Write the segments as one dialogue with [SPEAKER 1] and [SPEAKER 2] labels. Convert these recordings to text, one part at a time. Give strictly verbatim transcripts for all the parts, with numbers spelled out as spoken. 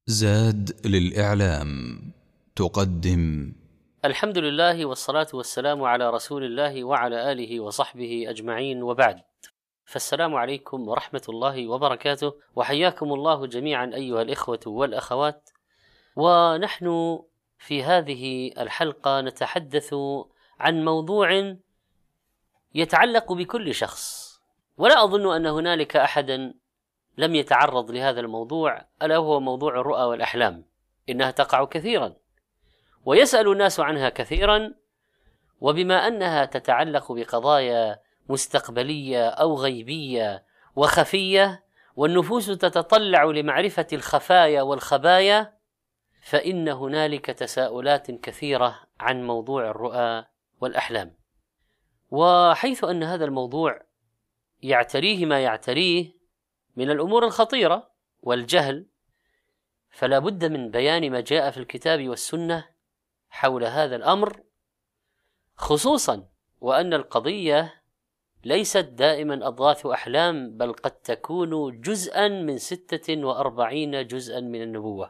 [SPEAKER 1] زاد للإعلام تقدم.
[SPEAKER 2] الحمد لله والصلاة والسلام على رسول الله وعلى آله وصحبه أجمعين، وبعد، فالسلام عليكم ورحمة الله وبركاته، وحياكم الله جميعا أيها الإخوة والأخوات. ونحن في هذه الحلقة نتحدث عن موضوع يتعلق بكل شخص، ولا أظن أن هنالك أحدا لم يتعرض لهذا الموضوع، ألا هو موضوع الرؤى والأحلام. إنها تقع كثيرا ويسأل الناس عنها كثيرا، وبما أنها تتعلق بقضايا مستقبلية أو غيبية وخفية، والنفوس تتطلع لمعرفة الخفايا والخبايا، فإن هنالك تساؤلات كثيرة عن موضوع الرؤى والأحلام. وحيث أن هذا الموضوع يعتريه ما يعتريه من الأمور الخطيرة والجهل، فلا بد من بيان ما جاء في الكتاب والسنة حول هذا الأمر، خصوصا وأن القضية ليست دائما أضغاث أحلام، بل قد تكون جزءا من ستة وأربعين جزءا من النبوة.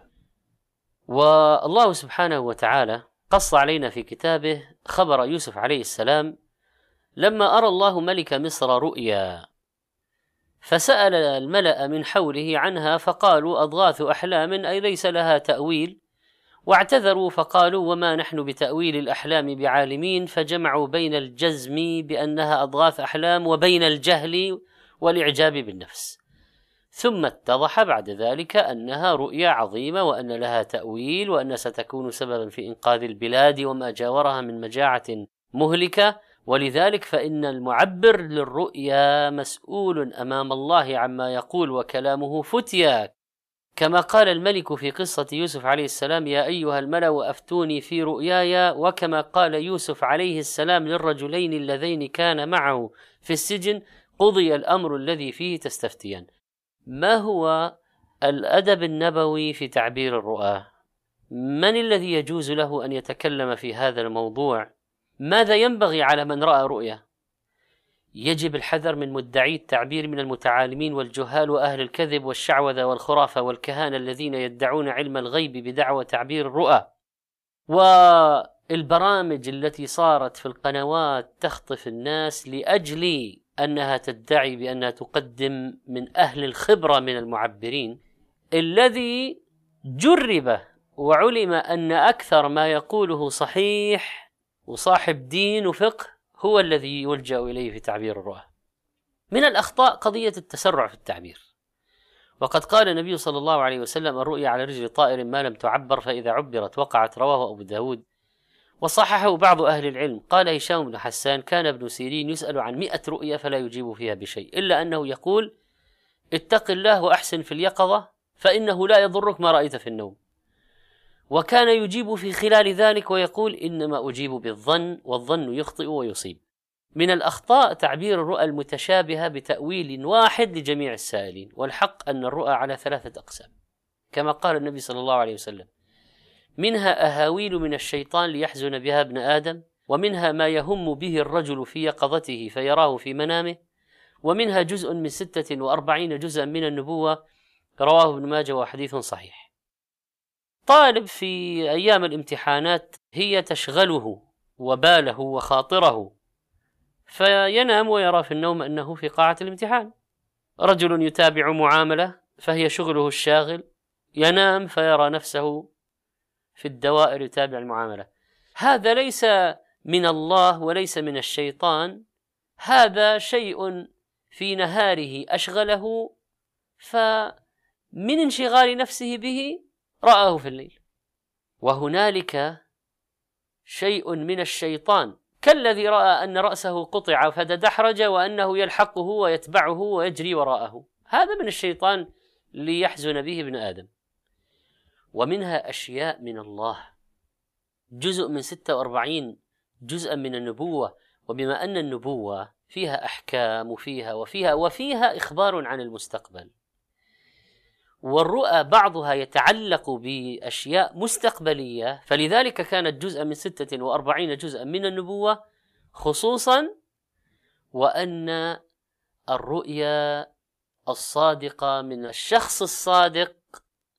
[SPEAKER 2] والله سبحانه وتعالى قص علينا في كتابه خبر يوسف عليه السلام لما أرى الله ملك مصر رؤيا، فسأل الملأ من حوله عنها فقالوا أضغاث أحلام أي ليس لها تأويل، واعتذروا فقالوا وما نحن بتأويل الأحلام بعالمين، فجمعوا بين الجزم بأنها أضغاث أحلام وبين الجهل والإعجاب بالنفس، ثم اتضح بعد ذلك أنها رؤيا عظيمة وأن لها تأويل، وأن ستكون سببا في إنقاذ البلاد وما جاورها من مجاعة مهلكة. ولذلك فإن المعبر للرؤيا مسؤول أمام الله عما يقول، وكلامه فتيا، كما قال الملك في قصة يوسف عليه السلام يا أيها الملأ أفتوني في رؤياي، وكما قال يوسف عليه السلام للرجلين اللذين كان معه في السجن قضي الأمر الذي فيه تستفتيان. ما هو الأدب النبوي في تعبير الرؤى؟ من الذي يجوز له أن يتكلم في هذا الموضوع؟ ماذا ينبغي على من رأى رؤيا؟ يجب الحذر من مدعي التعبير من المتعالمين والجهال وأهل الكذب والشعوذة والخرافة والكهانة الذين يدعون علم الغيب بدعوى تعبير الرؤى، والبرامج التي صارت في القنوات تخطف الناس لأجل أنها تدعي بأنها تقدم من أهل الخبرة من المعبرين، الذي جرب وعلم أن أكثر ما يقوله صحيح وصاحب دين وفقه هو الذي يلجأ إليه في تعبير الرؤى. من الأخطاء قضية التسرع في التعبير، وقد قال النبي صلى الله عليه وسلم الرؤيا على رجل طائر ما لم تعبر فإذا عبرت وقعت، رواه أبو داود وصححه بعض أهل العلم. قال هشام بن حسان كان ابن سيرين يسأل عن مئة رؤيا فلا يجيب فيها بشيء، إلا أنه يقول اتق الله وأحسن في اليقظة فإنه لا يضرك ما رأيت في النوم، وكان يجيب في خلال ذلك ويقول إنما أجيب بالظن والظن يخطئ ويصيب. من الأخطاء تعبير الرؤى المتشابهة بتأويل واحد لجميع السائلين، والحق أن الرؤى على ثلاثة أقسام كما قال النبي صلى الله عليه وسلم: منها أهاويل من الشيطان ليحزن بها ابن آدم، ومنها ما يهم به الرجل في يقظته فيراه في منامه، ومنها جزء من ستة وأربعين جزءا من النبوة، رواه ابن ماجه وحديث صحيح. طالب في أيام الامتحانات هي تشغله وباله وخاطره، فينام ويرى في النوم أنه في قاعة الامتحان. رجل يتابع معاملة فهي شغله الشاغل، ينام فيرى نفسه في الدوائر يتابع المعاملة. هذا ليس من الله وليس من الشيطان، هذا شيء في نهاره أشغله، فمن انشغال نفسه به رآه في الليل. وهنالك شيء من الشيطان كالذي رأى أن رأسه قطع فتدحرج وأنه يلحقه ويتبعه ويجري وراءه، هذا من الشيطان ليحزن به ابن آدم. ومنها أشياء من الله، جزء من ستة وأربعين جزءا من النبوة، وبما أن النبوة فيها أحكام وفيها وفيها وفيها إخبار عن المستقبل، والرؤى بعضها يتعلق بأشياء مستقبلية، فلذلك كانت جزءا من ستة وأربعين جزءا من النبوة خصوصا. وأن الرؤيا الصادقة من الشخص الصادق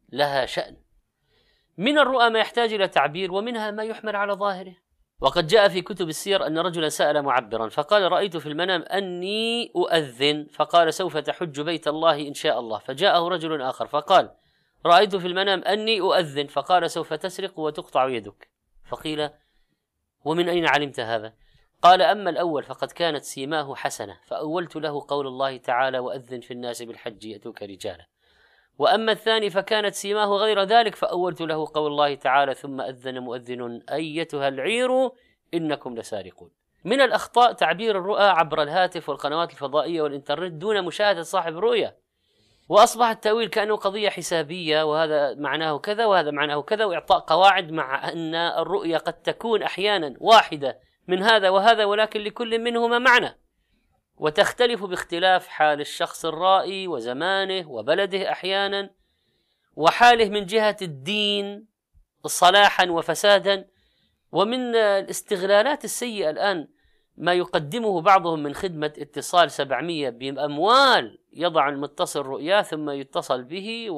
[SPEAKER 2] لها شأن. من الرؤى ما يحتاج إلى تعبير، ومنها ما يحمل على ظاهره. وقد جاء في كتب السير أن رجلا سأل معبرا فقال: رأيت في المنام أني أؤذن، فقال: سوف تحج بيت الله إن شاء الله. فجاءه رجل آخر فقال: رأيت في المنام أني أؤذن، فقال: سوف تسرق وتقطع يدك. فقيل: ومن أين علمت هذا؟ قال: أما الأول فقد كانت سيماه حسنة، فأولت له قول الله تعالى: وأذن في الناس بالحج يأتوك رجالا. وأما الثاني فكانت سيماه غير ذلك، فأولت له قول الله تعالى: ثم أذن مؤذن أيتها العير إنكم لسارقون. من الأخطاء تعبير الرؤى عبر الهاتف والقنوات الفضائية والإنترنت دون مشاهدة صاحب الرؤية، وأصبح التأويل كأنه قضية حسابية، وهذا معناه كذا وهذا معناه كذا، وإعطاء قواعد، مع أن الرؤية قد تكون أحيانا واحدة من هذا وهذا، ولكن لكل منهما معنى، وتختلف باختلاف حال الشخص الرائي وزمانه وبلده أحيانا، وحاله من جهة الدين صلاحا وفسادا. ومن الاستغلالات السيئة الآن ما يقدمه بعضهم من خدمة اتصال سبعمية بأموال، يضع المتصل رؤياه ثم يتصل به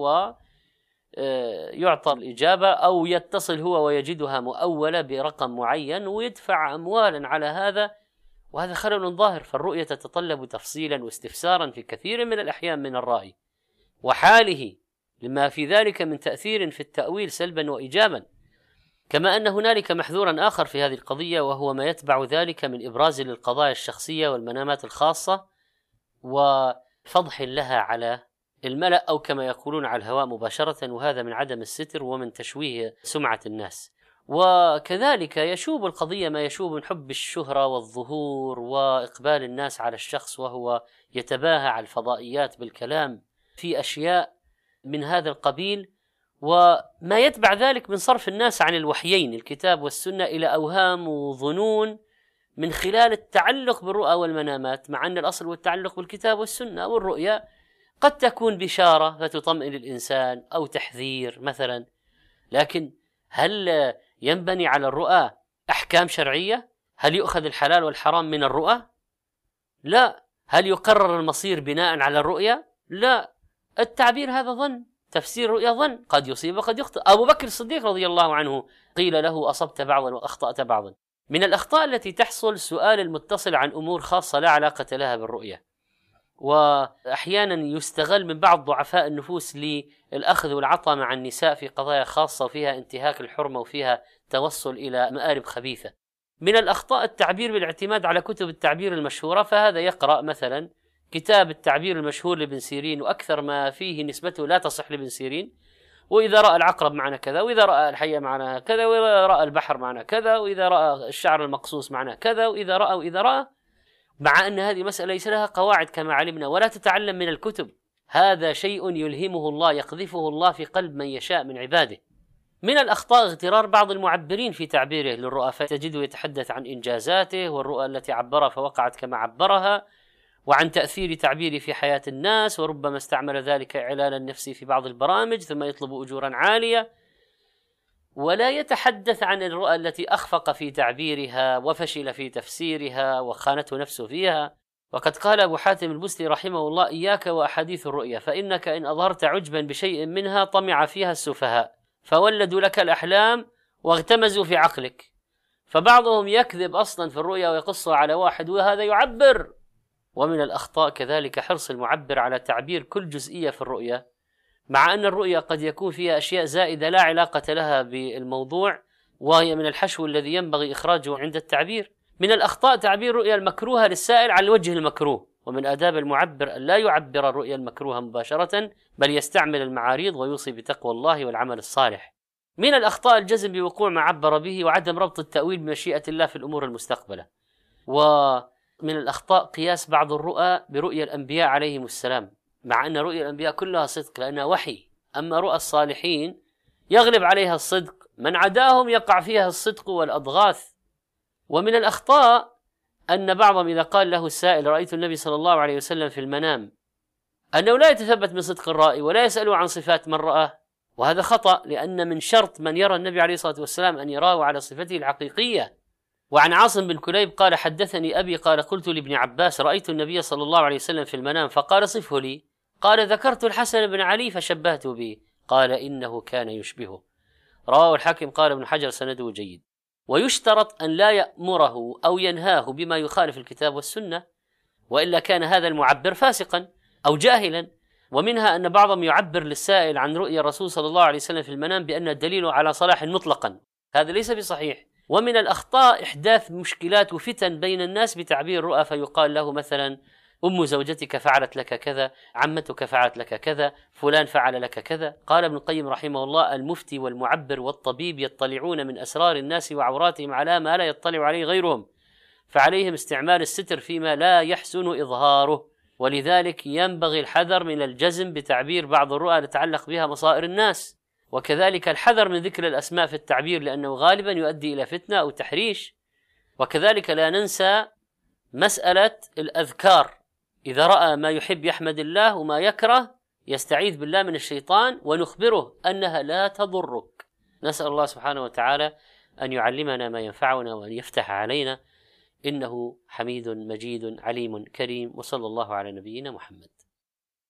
[SPEAKER 2] ويعطى الإجابة، أو يتصل هو ويجدها مؤولة برقم معين ويدفع أموالا على هذا، وهذا خلل ظاهر. فالرؤية تتطلب تفصيلا واستفسارا في كثير من الأحيان من الرائي وحاله، لما في ذلك من تأثير في التأويل سلبا وإيجابا. كما أن هنالك محذورا آخر في هذه القضية، وهو ما يتبع ذلك من إبراز للقضايا الشخصية والمنامات الخاصة وفضح لها على الملأ، أو كما يقولون على الهواء مباشرة، وهذا من عدم الستر ومن تشويه سمعة الناس. وكذلك يشوب القضية ما يشوب من حب الشهرة والظهور وإقبال الناس على الشخص، وهو يتباهى على الفضائيات بالكلام في أشياء من هذا القبيل، وما يتبع ذلك من صرف الناس عن الوحيين الكتاب والسنة إلى أوهام وظنون من خلال التعلق بالرؤى والمنامات، مع أن الأصل والتعلق بالكتاب والسنة. والرؤيا قد تكون بشارة فتطمئن الإنسان أو تحذير مثلا، لكن هل ينبني على الرؤى أحكام شرعية؟ هل يؤخذ الحلال والحرام من الرؤى؟ لا. هل يقرر المصير بناء على الرؤيا؟ لا. التعبير هذا ظن، تفسير الرؤيا ظن، قد يصيب وقد يخطئ. أبو بكر الصديق رضي الله عنه قيل له: أصبت بعضا وأخطأت بعضا. من الأخطاء التي تحصل سؤال المتصل عن أمور خاصة لا علاقة لها بالرؤيا، وأحيانا يستغل من بعض ضعفاء النفوس للأخذ والعطاء مع النساء في قضايا خاصة وفيها انتهاك الحرمة وفيها توصل إلى مآرب خبيثة. من الأخطاء التعبير بالاعتماد على كتب التعبير المشهورة، فهذا يقرأ مثلا كتاب التعبير المشهور لابن سيرين، وأكثر ما فيه نسبته لا تصح لابن سيرين، وإذا رأى العقرب معنا كذا، وإذا رأى الحية معنا كذا، وإذا رأى البحر معنا كذا، وإذا رأى الشعر المقصوص معنا كذا، وإذا رأى وإذا رأى، مع أن هذه مسألة ليس لها قواعد كما علمنا، ولا تتعلم من الكتب. هذا شيء يلهمه الله، يقذفه الله في قلب من يشاء من عباده. من الأخطاء اغترار بعض المعبرين في تعبيره للرؤى، فتجده يتحدث عن إنجازاته والرؤى التي عبرها فوقعت كما عبرها، وعن تأثير تعبيره في حياة الناس، وربما استعمل ذلك إعلانا نفسي في بعض البرامج ثم يطلب أجورا عالية، ولا يتحدث عن الرؤى التي أخفق في تعبيرها وفشل في تفسيرها وخانته نفسه فيها. وقد قال أبو حاتم البستي رحمه الله: إياك وأحاديث الرؤيا، فإنك إن أظهرت عجبا بشيء منها طمع فيها السفهاء، فولدوا لك الأحلام واغتمزوا في عقلك. فبعضهم يكذب أصلا في الرؤيا ويقصها على واحد وهذا يعبر. ومن الأخطاء كذلك حرص المعبر على تعبير كل جزئية في الرؤيا، مع أن الرؤيا قد يكون فيها أشياء زائدة لا علاقة لها بالموضوع، وهي من الحشو الذي ينبغي إخراجه عند التعبير. من الأخطاء تعبير الرؤيا المكروهة للسائل على الوجه المكروه، ومن آداب المعبر أن لا يعبر الرؤيا المكروهة مباشرة، بل يستعمل المعاريض ويوصي بتقوى الله والعمل الصالح. من الأخطاء الجزم بوقوع ما عبر به، وعدم ربط التأويل بمشيئة الله في الأمور المستقبلة. ومن الأخطاء قياس بعض الرؤى برؤيا الأنبياء عليهم السلام، مع أن رؤيا الأنبياء كلها صدق لأنها وحي، أما رؤى الصالحين يغلب عليها الصدق، من عداهم يقع فيها الصدق والأضغاث. ومن الأخطاء أن بعضهم إذا قال له السائل: رأيت النبي صلى الله عليه وسلم في المنام، أنه لا يتثبت من صدق الرائي ولا يسأله عن صفات من رآه، وهذا خطأ، لأن من شرط من يرى النبي عليه الصلاة والسلام أن يراه على صفته الحقيقية. وعن عاصم بن كليب قال: حدثني أبي قال: قلت لابن عباس: رأيت النبي صلى الله عليه وسلم في المنام، فقال: صفه لي. قال: ذكرت الحسن بن علي فشبهت به. قال إنه كان يشبهه. رواه الحاكم، قال ابن حجر سنده جيد. ويشترط أن لا يأمره أو ينهاه بما يخالف الكتاب والسنة، وإلا كان هذا المعبر فاسقا أو جاهلا. ومنها أن بعضهم يعبر للسائل عن رؤيا الرسول صلى الله عليه وسلم في المنام بأن الدليل على صلاح مطلقا، هذا ليس بصحيح. ومن الأخطاء إحداث مشكلات وفتن بين الناس بتعبير رؤى، فيقال له مثلا أم زوجتك فعلت لك كذا، عمتك فعلت لك كذا، فلان فعل لك كذا. قال ابن القيم رحمه الله: المفتي والمعبر والطبيب يطلعون من أسرار الناس وعوراتهم على ما لا يطلع عليه غيرهم، فعليهم استعمال الستر فيما لا يحسن إظهاره، ولذلك ينبغي الحذر من الجزم بتعبير بعض الرؤى تتعلق بها مصائر الناس، وكذلك الحذر من ذكر الأسماء في التعبير لأنه غالبا يؤدي إلى فتنة أو تحريش. وكذلك لا ننسى مسألة الأذكار، إذا رأى ما يحب يحمد الله وما يكره يستعيذ بالله من الشيطان ونخبره أنها لا تضرك. نسأل الله سبحانه وتعالى أن يعلمنا ما ينفعنا وأن يفتح علينا، إنه حميد مجيد عليم كريم، وصلى الله على نبينا محمد.